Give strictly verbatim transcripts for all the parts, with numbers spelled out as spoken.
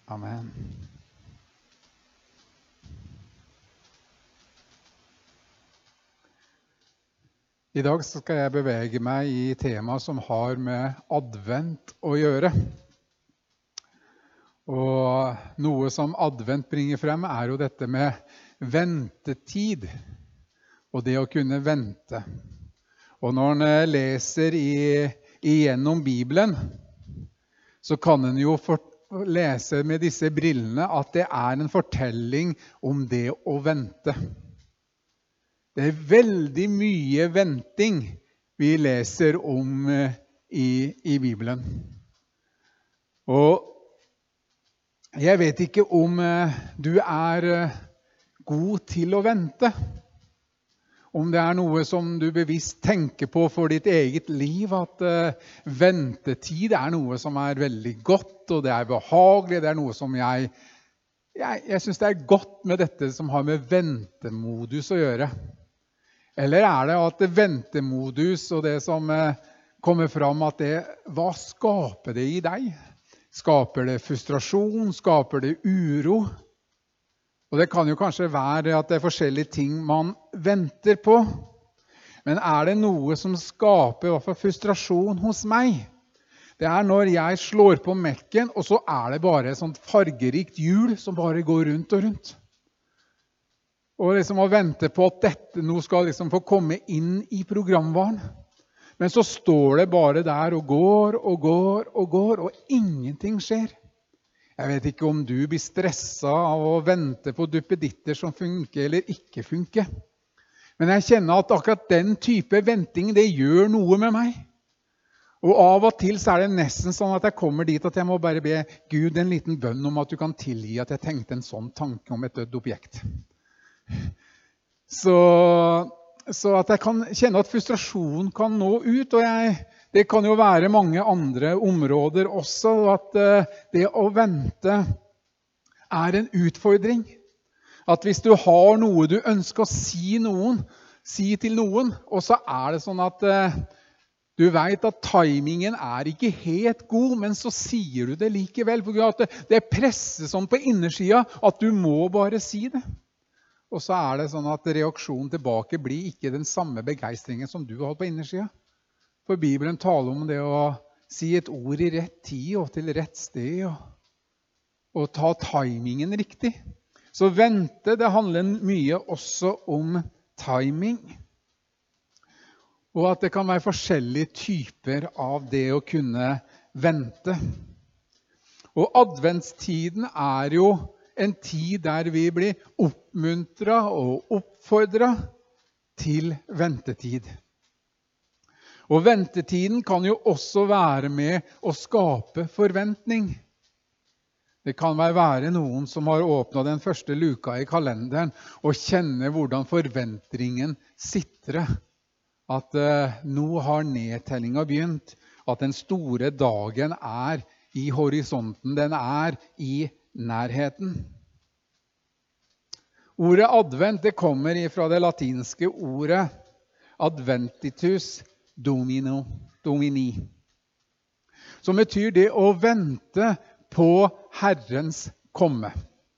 Amen. I dag skal jeg bevege meg i tema som har med advent å gjøre. Og noe som advent bringer frem er jo dette med ventetid, og det å kunne vente. Og når en leser i, igjennom Bibelen, så kan en jo for, lese med disse brillene at det er en fortelling om det å vente. Det er veldig mye venting vi leser om i, i Bibelen. Og jeg vet ikke om du er god til å vente. Om det er noe som du bevisst tenker på for ditt eget liv, at uh, ventetid er noe som er veldig godt, og det er behagelig, det er noe som jeg, jeg, jeg synes det er godt med dette som har med ventemodus å gjøre. Eller er det at det ventemodus og det som uh, kommer fram, at det, hva skaper det i deg? Skaper det frustrasjon? Skaper det uro? Og det kan jo kanskje være at det er forskjellige ting man venter på. Men er det noe som skaper i hvert fall frustrasjon hos meg? Det er når jeg slår på mekken, og så er det bare et sånt fargerikt hjul som bare går rundt og rundt. Og liksom å vente på at dette nå skal liksom få komme inn i programvaren. Men så står det bare der og går og går og går, og ingenting skjer. Jeg vet ikke om du blir stresset av å vente på duppeditter som funker eller ikke funker. Men jeg kjenner at akkurat den type venting, det gjør noe med meg. Og av og til så er det nesten sånn at jeg kommer dit at jeg må bare be Gud en liten bønn om at du kan tilgi at jeg tenkte en sånn tanke om et dødt objekt. Så, så at jeg kan kjenne at frustrasjon kan nå ut, og jeg... Det kan jo være mange andre områder også, at det å vente er en utfordring. At hvis du har noe du ønsker å si, noen, si til noen, og så er det sånn at du vet at timingen er ikke helt god, men så sier du det likevel, for at det presser sånn på innersida at du må bare si det. Og så er det sånn at reaksjonen tilbake blir ikke den samme begeistringen som du har på innersida. For Bibelen taler om det å si et ord i rett tid og til rett sted, og, og ta timingen riktig. Så vente, det handler mye også om timing. Og at det kan være forskjellige typer av det å kunne vente. Og adventstiden er jo en tid der vi blir oppmuntret og oppfordret til ventetid. Og ventetiden kan jo også være med å skape forventning. Det kan være noen som har åpnet den første luka i kalenderen og kjenner hvordan forventningen sitter. At uh, nå har nedtellingen begynt, at den store dagen er i horisonten, den er i nærheten. Ordet advent det kommer fra det latinske ordet adventitus, Domino, domini, som betyr det å vente på Herrens komme.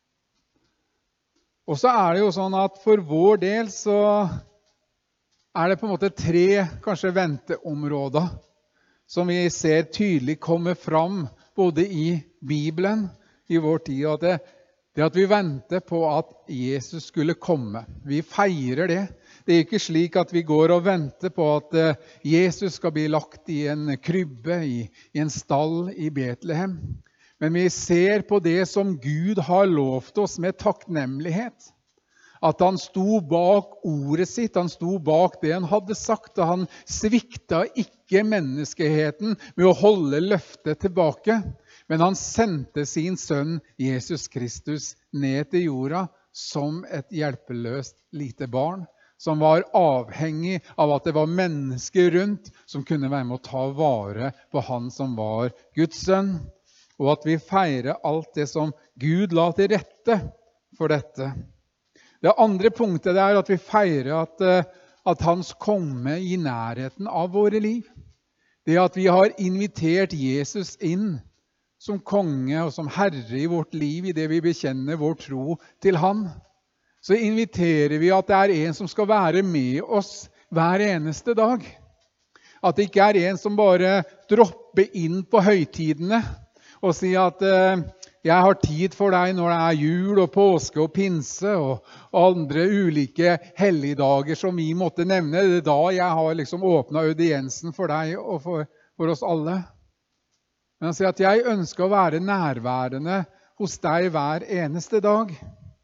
Og så er det jo sånn at for vår del så er det på en måte tre kanskje venteområder som vi ser tydelig komme fram både i Bibelen i vår tid, og det, det at vi venter på at Jesus skulle komme. Vi feirer det. Det er ikke slik at vi går og venter på at Jesus skal bli lagt i en krybbe, i, i en stall i Betlehem. Men vi ser på det som Gud har lovt oss med takknemlighet. At han sto bak ordet sitt, han sto bak det han hadde sagt, og han svikta ikke menneskeheten med å holde løftet tilbake. Men han sendte sin sønn Jesus Kristus ned til jorda som et hjelpeløst lite barn, som var avhengig av at det var mennesker rundt som kunne være med å ta vare på han som var Guds sønn. Og at vi feirer alt det som Gud la til rette for dette. Det andre punktet er at vi feirer at, at hans komme i nærheten av våre liv. Det at vi har invitert Jesus inn som konge og som herre i vårt liv, i det vi bekjenner vår tro til han, så inviterer vi at det er en som skal være med oss hver eneste dag. At det ikke er en som bare dropper inn på høytidene og sier at eh, jeg har tid for deg når det er jul og påske og pinse og andre ulike helligdager som vi måtte nevne. Det er da jeg har liksom åpnet audiensen for deg og for, for oss alle. Men han sier at jeg ønsker å være nærværende hos deg hver eneste dag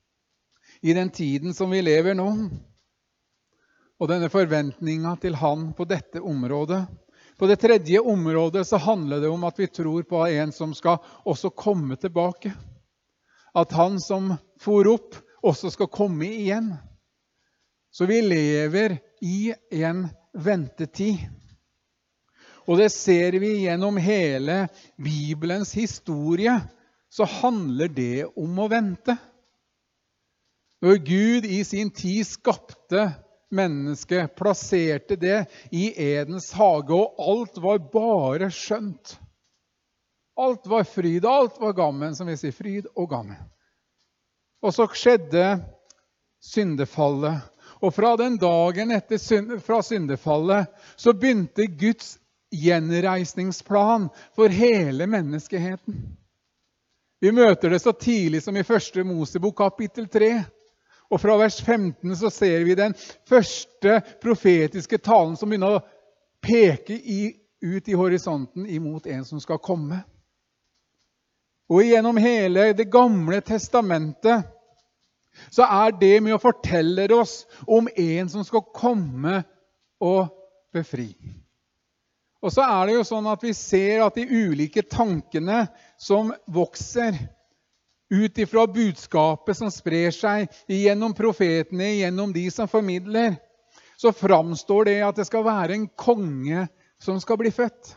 i den tiden som vi lever nå. Og denne forventningen til han på dette området. På det tredje området så handler det om at vi tror på en som skal også komme tilbake. At han som for opp også skal komme igjen. Så vi lever i en ventetid. Og det ser vi gjennom hele Bibelens historie, så handler det om å vente. Når Gud i sin tid skapte mennesket, plasserte det i Edens hage, og alt var bare skjønt. Alt var fryd, alt var gammen, som vi sier, fryd og gammen. Og så skjedde syndefallet. Og fra den dagen etter synd, fra syndefallet, så begynte Guds gjenreisningsplan for hele menneskeheten. Vi møter det så tidlig som i første Mosebok kapittel tre. Og fra vers femten så ser vi den første profetiske talen som begynner å peke i, ut i horisonten imot en som skal komme. Og gjennom hele det gamle testamentet så er det med å fortelle oss om en som skal komme og befri. Og så er det jo sånn at vi ser at de ulike tankene som vokser ut ifra budskapet som sprer seg gjennom profetene, gjennom de som formidler, så framstår det at det skal være en konge som skal bli født.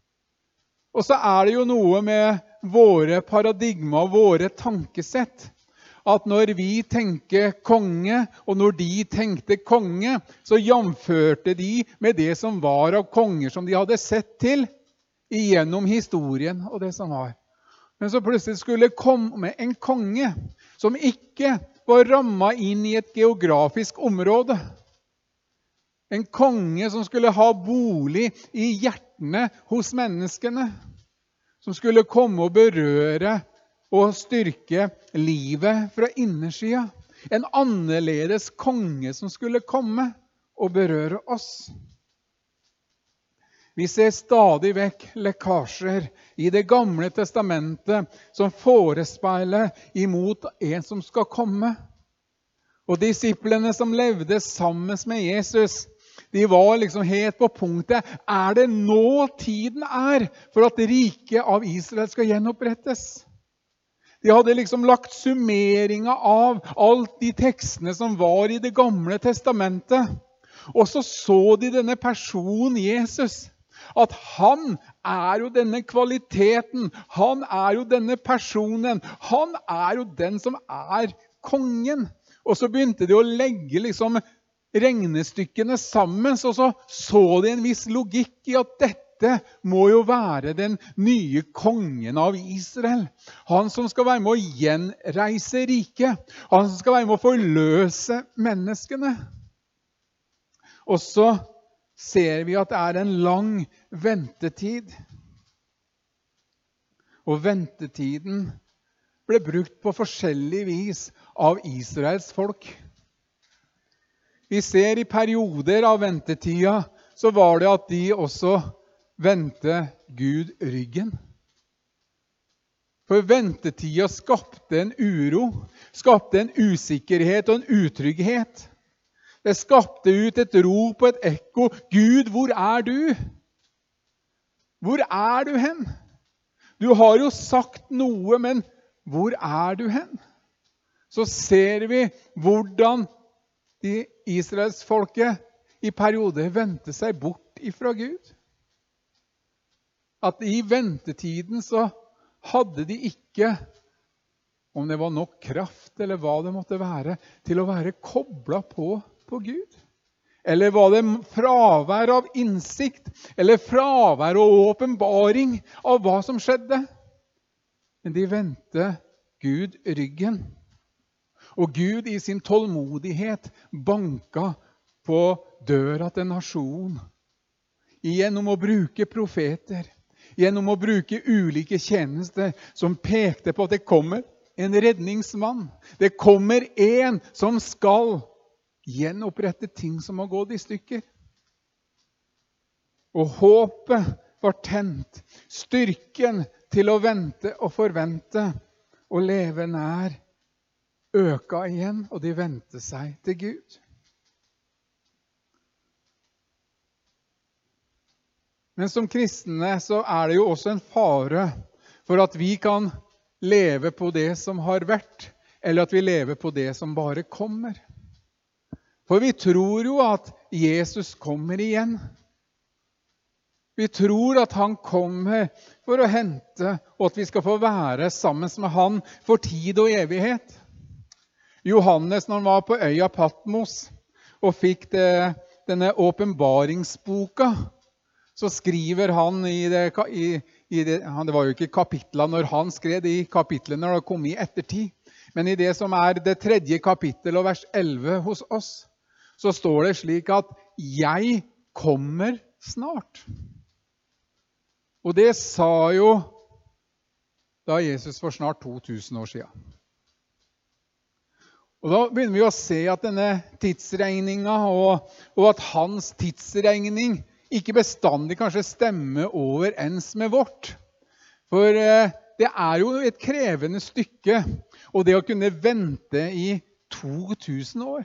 Og så er det jo noe med våre paradigmer, våre tankesett, at når vi tenker konge, og når de tenkte konge, så jamførte de med det som var av konger som de hadde sett til gjennom historien og det som var. Men så plutselig skulle komme en konge som ikke var rammet inn i et geografisk område. En konge som skulle ha bolig i hjertene hos menneskene. Som skulle komme og berøre og styrke livet fra innersida. En annerledes konge som skulle komme og berøre oss. Vi ser stadig vekk lekkasjer i det gamle testamentet som forespeiler imot en som skal komme. Og disiplene som levde sammen med Jesus, de var liksom helt på punktet. Er det nå tiden er for at riket av Israel skal gjenopprettes? De hadde liksom lagt summeringen av alt de tekstene som var i det gamle testamentet. Og så så de denne personen Jesus. At han er jo denne kvaliteten, han er jo denne personen, han er jo den som er kongen. Og så begynte de å legge liksom regnestykkene sammen, så så, så de en viss logikk i at dette må jo være den nye kongen av Israel. Han som skal være med å gjenreise riket, han som skal være med å forløse menneskene. Og så ser vi at det er en lang ventetid. Og ventetiden ble brukt på forskjellig vis av Israels folk. Vi ser i perioder av ventetida, så var det at de også vendte Gud ryggen. For ventetida skapte en uro, skapte en usikkerhet og en utrygghet. Det skapte ut et rop og et ekko. Gud, hvor er du? Hvor er du hen? Du har jo sagt noe, men hvor er du hen? Så ser vi hvordan de Israelsfolket i perioder vendte seg bort ifra Gud. At i ventetiden så hadde de ikke, om det var nok kraft eller hva det måtte være, til å være koblet på på Gud? Eller var det fravær av innsikt, eller fravær og åpenbaring av hva som skjedde? men de vendte Gud ryggen. Og Gud i sin tålmodighet banka på døra til nasjonen. Gjennom å bruke profeter, gjennom å bruke ulike tjenester som pekte på at det kommer en redningsmann. Det kommer en som skal gjenopprette ting som har gått i stykker. Og håpet var tent. Styrken til å vente og forvente og leve nær øka igjen, og de vendte seg til Gud. Men som kristne så er det jo også en fare for at vi kan leve på det som har vært, eller at vi lever på det som bare kommer. For vi tror jo at Jesus kommer igjen. Vi tror at han kommer for å hente, og at vi skal få være sammen med han for tid og evighet. Johannes, når han var på øya Patmos og fikk det, denne åpenbaringsboka, så skriver han i det, i, i det, det var jo ikke kapitlet når han skrev, de kapitlene når det kom i ettertid, men i det som er det tredje kapittel og vers elleve hos oss, så står det slik at «Jeg kommer snart». Og det sa jo da Jesus for snart to tusen år siden. Og da begynner vi å se at denne tidsregningen og, og at hans tidsregning ikke bestandig kanskje stemmer overens med vårt. For eh, det er jo et krevende stykke, og det å kunne vente i to tusen år.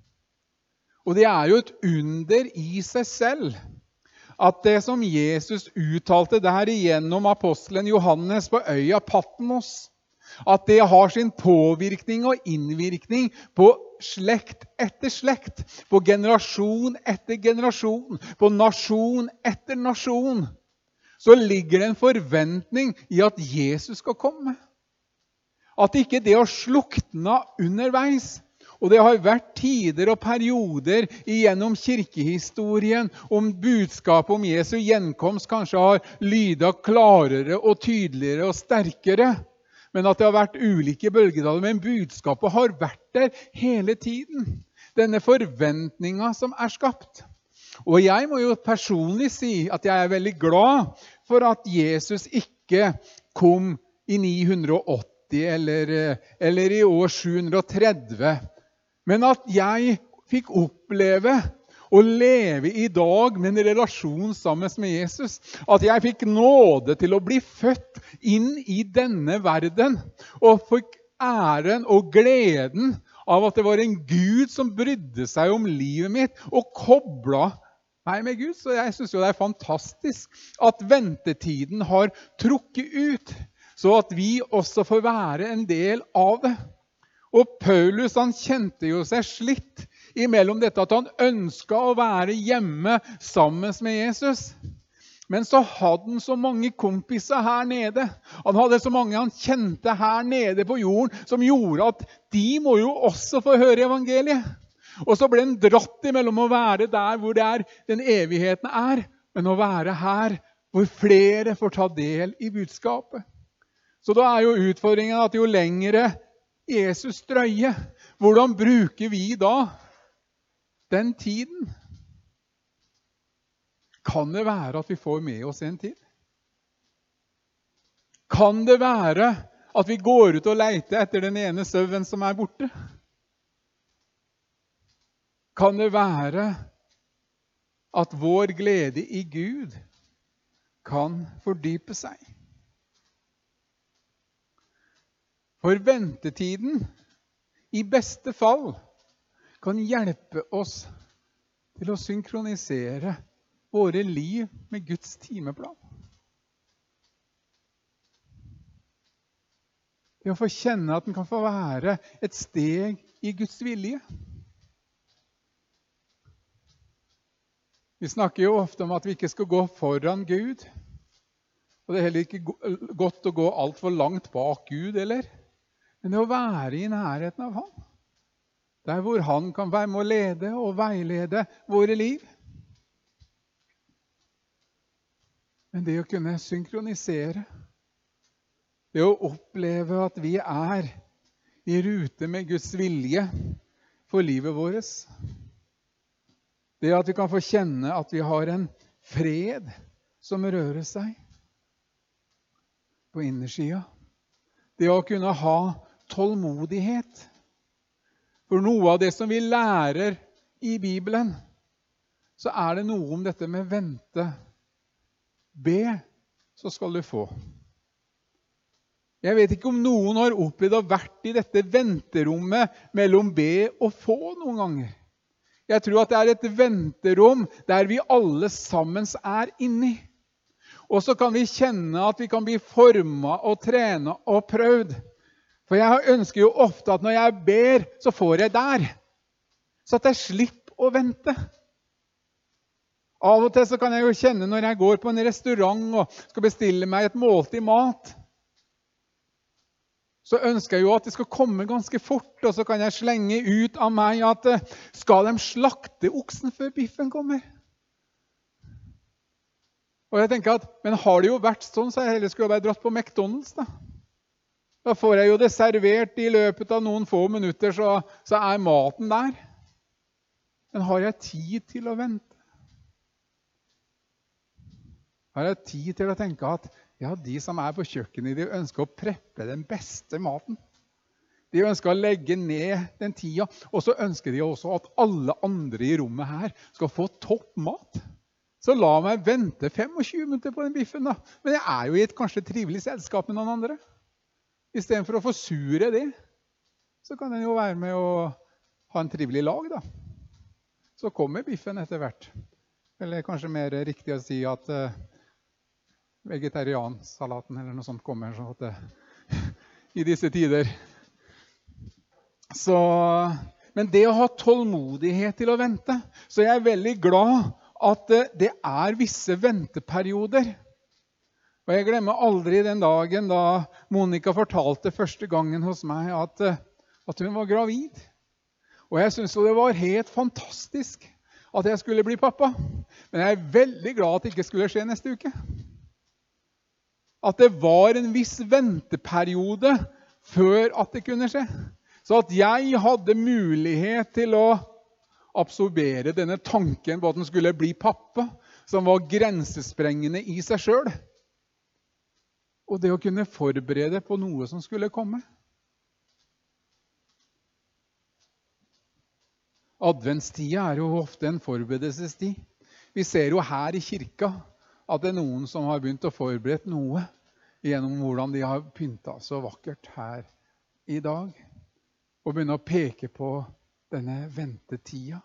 Og det er jo et under i seg selv, at det som Jesus uttalte der igjennom apostelen Johannes på øya Patmos, at det har sin påvirkning og innvirkning på slekt etter slekt, på generasjon etter generasjon, på nasjon etter nasjon, så ligger det en forventning i at Jesus skal komme. At ikke det har sluknet underveis. Og det har vært tider og perioder gjennom kirkehistorien om budskapet om Jesu gjenkomst kanskje har lydet klarere og tydeligere og sterkere. Men at det har vært ulike bølgedaler, men budskapet har vært der hele tiden. Denne forventningen som er skapt. Og jeg må jo personlig si at jeg er veldig glad for at Jesus ikke kom i ni hundre og åtti eller, eller i år sju hundre og tretti. Men at jeg fikk oppleve å leve i dag med en relasjon sammen med Jesus. At jeg fikk nåde til å bli født inn i denne verden. Og fikk æren og gleden av at det var en Gud som brydde seg om livet mitt og koblet meg med Gud. Så jeg synes jo det er fantastisk at ventetiden har trukket ut, så at vi også får være en del av det. Og Paulus, han kjente jo seg slitt imellom dette at han ønsket å være hjemme sammen med Jesus. Men så hadde han så mange kompiser her nede. Han hadde så mange han kjente her nede på jorden, som gjorde at de må jo også få høre evangeliet. Og så ble han dratt imellom å være der hvor det er, den evigheten er, men å være her hvor flere får ta del i budskapet. Så da er jo utfordringen at jo lengre Jesus drøye, hvordan bruker vi da den tiden? Kan det være at vi får med oss en tid? Kan det være at vi går ut og leter etter den ene sauen som er borte? Kan det være at vår glede i Gud kan fordype seg? For ventetiden, i beste fall, kan hjelpe oss til å synkronisere våre liv med Guds timeplan. Det å få kjenne at den kan få være et steg i Guds vilje. Vi snakker jo ofte om at vi ikke skal gå foran Gud. Og det er heller ikke godt å gå alt for langt bak Gud, eller? Men det å være i nærheten av han. Der hvor han kan være med å lede og veilede våre liv. Men det å kunne synkronisere Det å oppleve at vi er i rute med Guds vilje for livet vårt. Det at vi kan få kjenne at vi har en fred som rører seg på innersida. Det å kunne ha tålmodighet. For noe av det som vi lærer i Bibelen, så er det noe om dette med vente. Be, så skal du få. Jeg vet ikke om noen har opplevd å vært i dette venterommet mellom be og få noen ganger. Jeg tror at det er et venterom der vi alle sammen er inni. Og så kan vi kjenne at vi kan bli formet og trene og prøvd. For jeg ønsker jo ofte at når jeg ber, så får jeg der. Så at jeg slipper å vente. Av og til så kan jeg jo kjenne når jeg går på en restaurant og skal bestille meg et måltid mat, så ønsker jeg jo at det skal komme ganske fort, og så kan jeg slenge ut av meg at skal de slakte oksen før biffen kommer? Og jeg tenker at, men har det jo vært sånn, så jeg heller skulle bare dratt på McDonald's da. Da får jeg jo det servert i løpet av noen få minutter, så, så er maten der. Men har jeg tid til å vente? Har jeg tid til å tenke at ja, de som er på kjøkkenet, de ønsker å preppe den beste maten. De ønsker å legge ned den tida, og så ønsker de også at alle andre i rommet her skal få topp mat. Så la meg vente tjuefem minutter på den biffen da. Men jeg er jo i et kanskje trivelig selskap med noen andre. I stedet for å forsure det, så kan den jo være med å ha en trivelig lag da. Så kommer biffen etter hvert. Eller kanskje mer riktig å si at uh, vegetariansalaten eller noe sånt kommer sånn at det, i disse tider. Så, men det å ha tålmodighet til å vente, så jeg er veldig glad at det er visse venteperioder. Og jeg glemmer aldri den dagen da Monica fortalte første gangen hos meg at, at hun var gravid. Og jeg synes det var helt fantastisk at jeg skulle bli pappa. Men jeg er veldig glad at det ikke skulle skje neste uke. At det var en viss venteperiode før at det kunne skje. Så at jeg hadde mulighet til å absorbere denne tanken på at den skulle bli pappa, som var grensesprengende i seg selv. Og det å kunne forberede på noe som skulle komme. Adventstida er jo ofte en forberedelsestid. Vi ser jo her i kirka at det er noen som har begynt å forberede noe gjennom hvordan de har pyntet så vakkert her i dag. Og begynner å peke på denne ventetida.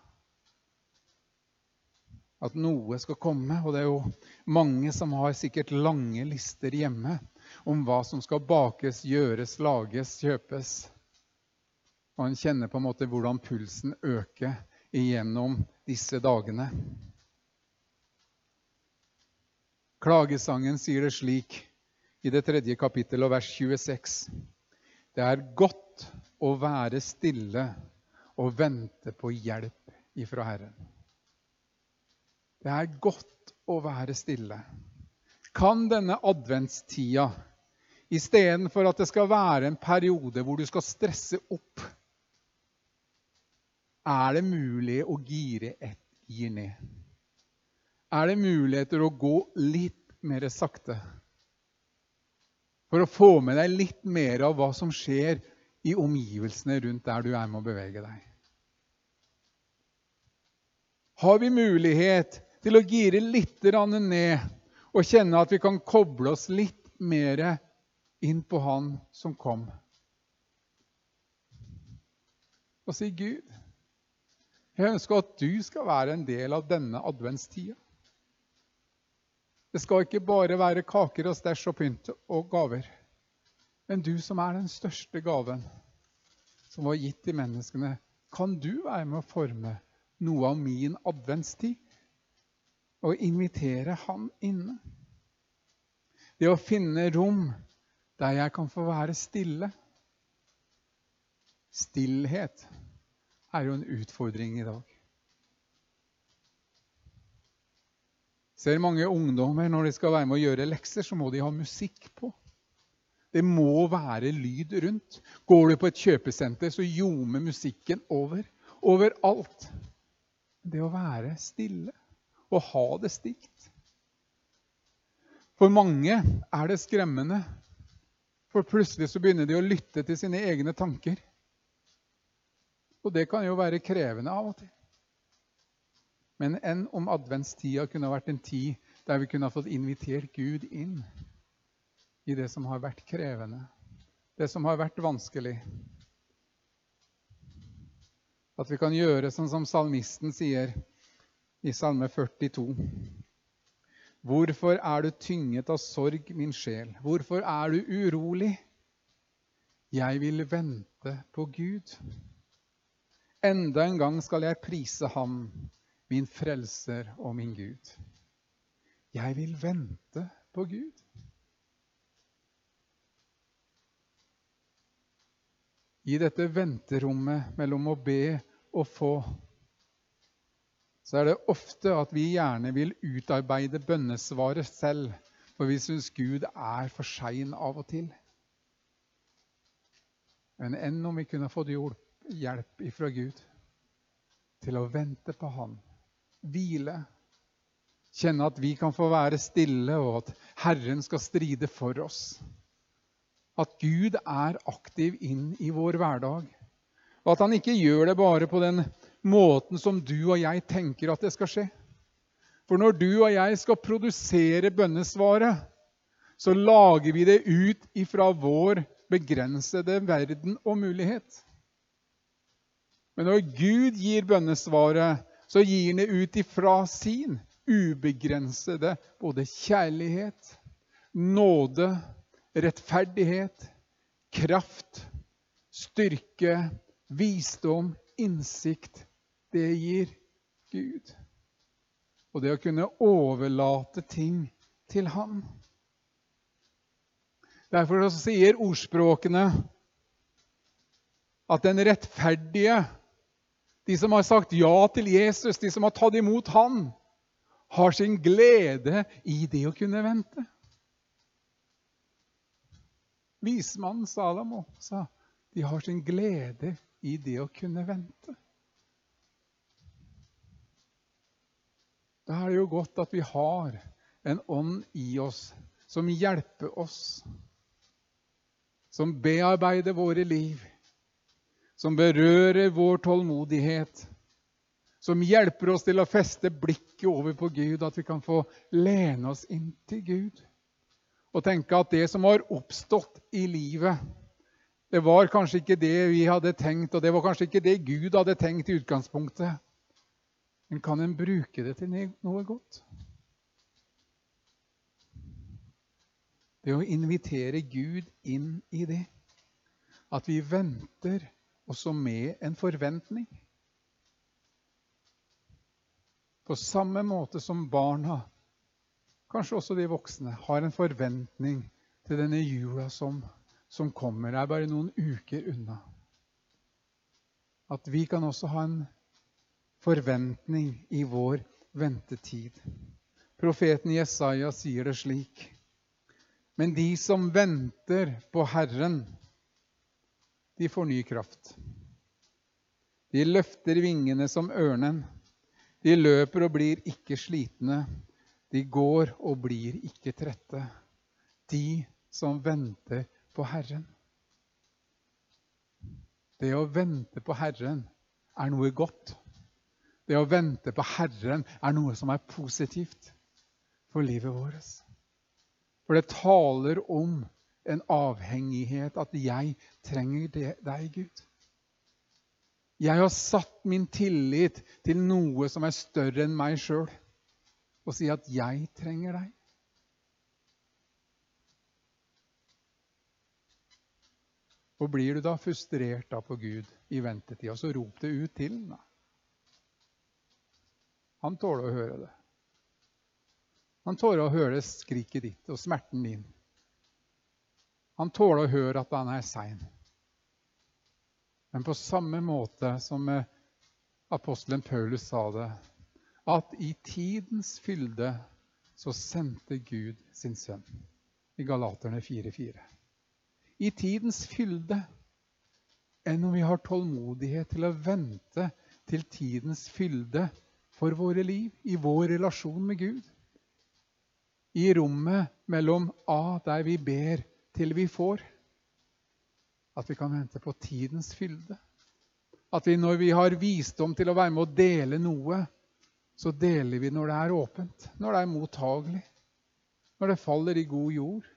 At noe skal komme, og det er jo mange som har sikkert lange lister hjemme om hva som skal bakes, gjøres, lages, kjøpes. Og han kjenner på en måte hvordan pulsen øker igjennom disse dagene. Klagesangen sier det slik i det tredje kapittel og vers tjueseks. Det er godt å være stille og vente på hjelp ifra Herren. Det er godt å være stille. Kan denne adventstida, i stedet for at det skal være en periode hvor du skal stresse opp, er det mulig å gire et gir ned? Er det muligheter å gå litt mer sakte? For å få med deg litt mer av hva som skjer i omgivelsene rundt der du er med å bevege deg. Har vi mulighet til å gire litt ned og kjenne at vi kan koble oss litt mer inn på han som kom? Og si Gud, jeg ønsker at du skal være en del av denne adventstida. Det skal ikke bare være kaker og stæsj og pynt og gaver. Men du som er den største gaven som var gitt til menneskene, kan du være med å forme noe av min adventstid og invitere han inne. Det å finne rom der jeg kan få være stille. Stillhet er jo en utfordring i dag. Ser mange ungdommer når de skal være med å gjøre lekser, så må de ha musikk på. Det må være lyd rundt. Går du på et kjøpesenter, så ljomer musikken over. Overalt. Det å være stille og ha det stilt. For mange er det skremmende. For plutselig så begynner de å lytte til sine egne tanker. Og det kan jo være krevende av og til. Men enn om adventstida kunne vært en tid der vi kunne ha fått invitert Gud inn i det som har vært krevende, det som har vært vanskelig. At vi kan gjøre sånn som salmisten sier i salme førtito. Hvorfor er du tynget av sorg, min sjel? Hvorfor er du urolig? Jeg vil vente på Gud. Enda en gang skal jeg prise ham, min frelser og min Gud. Jeg vil vente på Gud. I dette venterommet mellom å be og få, så er det ofte at vi gjerne vil utarbeide bønnesvaret selv, for vi synes Gud er for sein av og til. Men enn om vi kunne fått hjelp ifra Gud til å vente på Han, hvile, kjenne at vi kan få være stille, og at Herren skal stride for oss. At Gud er aktiv inn i vår hverdag. Og at han ikke gjør det bare på den måten som du og jeg tenker at det skal skje. For når du og jeg skal produsere bønnesvaret, så lager vi det ut ifra vår begrensede verden og mulighet. Men når Gud gir bønnesvaret, så gir han det ut ifra sin ubegrensede både kjærlighet, nåde, rettferdighet, kraft, styrke, visdom, innsikt. Det gir Gud. Og det å kunne overlate ting til Han. Derfor sier ordspråkene at den rettferdige, de som har sagt ja til Jesus, de som har tatt imot Han, har sin glede i det å kunne vente. Vismannen Salomo sa, de har sin glede i det å kunne vente. Da er det jo godt at vi har en ånd i oss som hjelper oss, som bearbeider våre liv, som berører vår tålmodighet, som hjelper oss til å feste blikket over på Gud, at vi kan få lene oss inn til Gud. Og tenke at det som har oppstått i livet, det var kanskje ikke det vi hadde tenkt, og det var kanskje ikke det Gud hadde tenkt i utgangspunktet. Men kan en bruke det til noe godt? Det å invitere Gud inn i det. At vi venter også med en forventning. På samme måte som barna, kanskje også de voksne, har en forventning til denne jula som, som kommer. Det er bare noen uker unna. At vi kan også ha en forventning i vår ventetid. Profeten Jesaja sier det slik. Men de som venter på Herren, de får ny kraft. De løfter vingene som ørnen. De løper og blir ikke slitne. De går og blir ikke trette. De som venter på Herren. Det å vente på Herren er noe godt. Det å vente på Herren er noe som er positivt for livet vårt. For det taler om en avhengighet, at jeg trenger deg, Gud. Jeg har satt min tillit til noe som er større enn meg selv, og si at jeg trenger deg. Og blir du da frustrert da på Gud i ventetida, så rop det ut til ham. Han tåler å høre det. Han tåler å høre skriket ditt og smerten din. Han tåler å høre at han er sein. Men på samme måte som apostelen Paulus sa det, at i tidens fylde så sendte Gud sin sønn. I Galaterne fire fire. i tidens fylde, enn om vi har tålmodighet til å vente til tidens fylde for våre liv, i vår relasjon med Gud. I rommet mellom A, der vi ber til vi får. At vi kan vente på tidens fylde. At vi når vi har visdom til å være med å dele noe, så deler vi når det er åpent, når det er mottagelig, når det faller i god jord.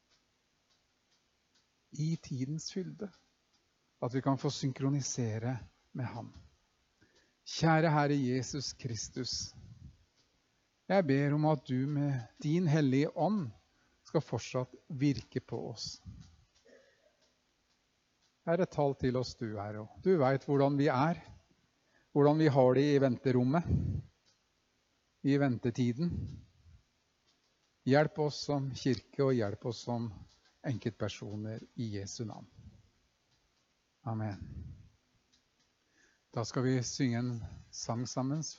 I tidens fylde. At vi kan få synkronisere med ham. Kjære Herre Jesus Kristus, jeg ber om at du med din hellige ånd skal fortsatt virke på oss. Herre, tal til oss du, Herre. Du vet hvordan vi er, hvordan vi har det i venterommet, i ventetiden. Hjelp oss som kirke, og hjelp oss som enkeltpersoner i Jesu navn. Amen. Da skal vi synge en sang sammen.